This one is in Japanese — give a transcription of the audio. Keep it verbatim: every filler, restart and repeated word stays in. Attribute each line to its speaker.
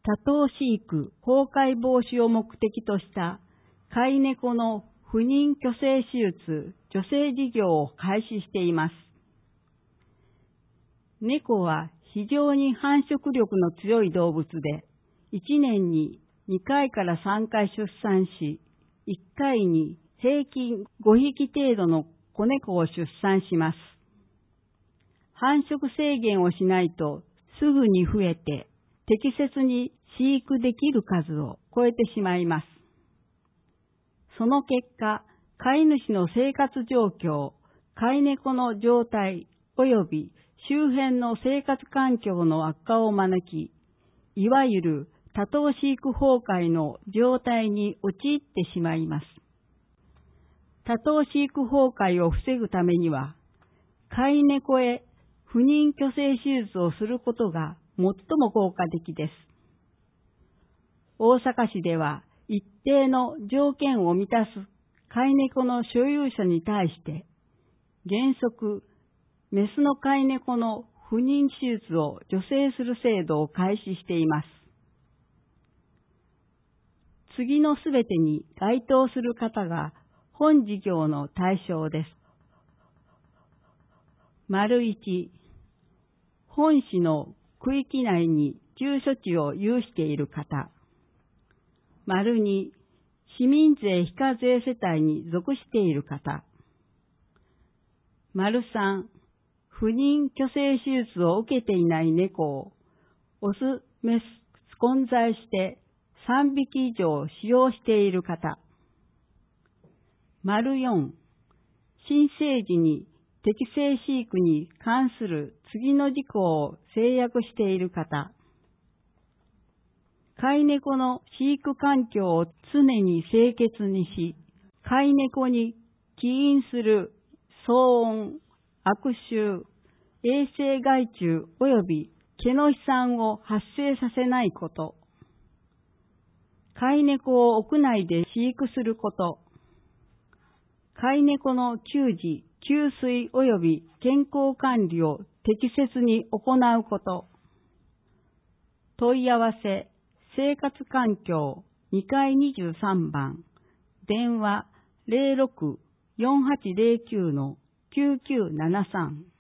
Speaker 1: 多頭飼育崩壊防止を目的とした飼い猫の不妊去勢手術助成事業を開始しています。猫は非常に繁殖力の強い動物で、いちねんににかいからさんかい出産し、いっかいに平均ごひき程度の子猫を出産します。繁殖制限をしないとすぐに増えて、適切に飼育できる数を超えてしまいます。その結果、飼い主の生活状況、飼い猫の状態及び周辺の生活環境の悪化を招き、いわゆる多頭飼育崩壊の状態に陥ってしまいます。多頭飼育崩壊を防ぐためには、飼い猫へ不妊去勢手術をすることが最も効果的です。大阪市では一定の条件を満たす飼い猫の所有者に対して、原則、メスの飼い猫の不妊手術を助成する制度を開始しています。次のすべてに該当する方が本事業の対象です。丸一、本市の区域内に住所地を有している方。丸二、市民税非課税世帯に属している方。丸三、不妊去勢手術を受けていない猫をオス、メス混在してさんびき以上使用している方。丸四、新生児に適正飼育に関する次の事項を制約している方。飼い猫の飼育環境を常に清潔にし、飼い猫に起因する騒音、悪臭、衛生害虫及び毛の飛散を発生させないこと。飼い猫を屋内で飼育すること。飼い猫の給餌、給水及び健康管理を適切に行うこと。問い合わせ、生活環境にかいにじゅうさんばん、電話 ゼロろく よんはちゼロきゅう きゅうきゅうななさん。